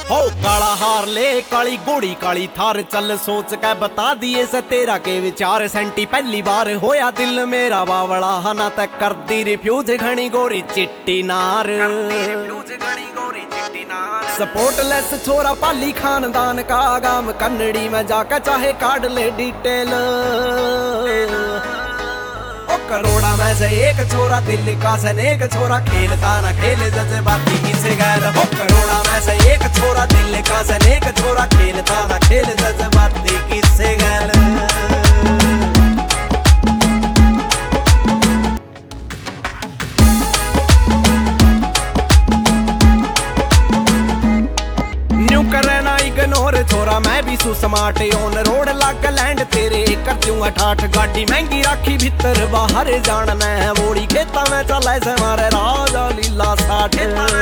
हो काला हार ले काली घोड़ी काली थार चल सोच के बता दिए से तेरा के विचार सेंटी पहली बार होया दिल मेरा बावड़ा हना तक कर दी रिफ्यूज घनी गोरी चिट्टी नार सपोर्टलेस छोरा पाली खानदान का आगाम कन्नड़ी में जाकर चाहे काट ले डिटेल करोड़ा में से एक छोरा दिल का सनेक छोरा खेलता ना खेले जज्बाती किसे गैर हो करोड़ा में से एक छोरा दिल का सनेक छोरा खेलता ना खेले जज्बाती किसे गैर इग्नोर छोरा मैं भी सु स्मार्ट ऑन रोड लाग लैंड तेरे कर दूंगा ठाठ गाड़ी महंगी राखी भीतर बाहर जानना है वोड़ी खेता में चले से मारे राजा लीला साठ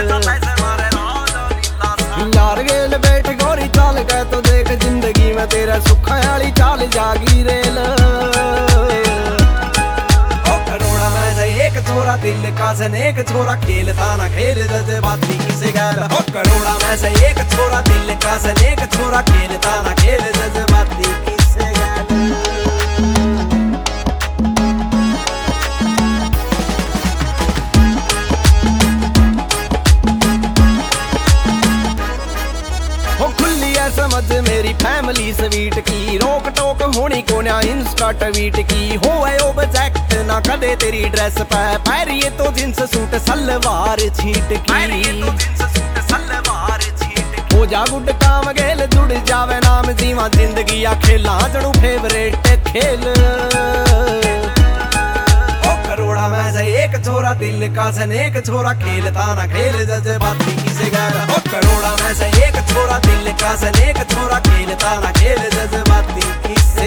यार गेल बैठ गोरी चाल गए तो देख जिंदगी में तेरा सुख वाली चाल जागी रेल एक छोरा दिल का सनेक छोरा खेलता ना खेल जज्बाती किसे गैर हो करोड़ा में से एक छोरा दिल का सनेक छोरा खेलता ना खेल जज्बाती किसे गैर समझ मेरी फैमिली स्वीट की रोक टोक होनी को ना इंस्टा ट्वीट की हो ऑब्जेक्ट ना कदे तेरी ड्रेस पे पैरिए तो जींस सूट सलवार छीट की हो जा गुड काम गेल जुड़ जावे नाम जीवा जिंदगी आ खेला जड़ू फेवरेट खेल करोड़ा में से एक छोरा दिल का सनेक छोरा खेलता ना खेल जज्बाती किसे गैर हो करोड़ा में से एक छोरा दिल का सनेक छोरा खेलता ना खेल जज्बाती किसे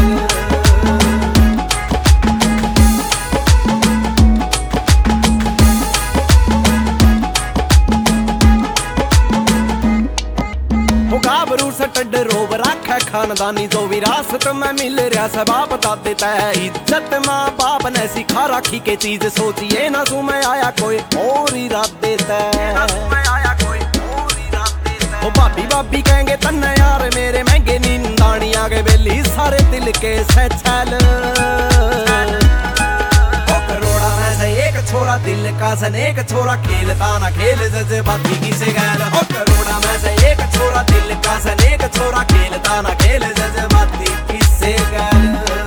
गाभरू सटड रोब राखा खानदानी जो विरासत में मिल रहा सबाब बता देता है इज्जत माँ बाप ने सिखा राखी के चीज सोचिए ना सु में आया कोई और ही रात देता है ओ भाभी भाभी कहेंगे तन्ने यार मेरे महंगे नींदानी आगे बेली सारे दिल के सैल छोरा दिल का सनेक छोरा खेलता ना खेल जज्बाती किसे गैर हो करोड़ा में से एक छोरा दिल का सनेक छोरा खेलता ना खेल जज्बाती किसे गैर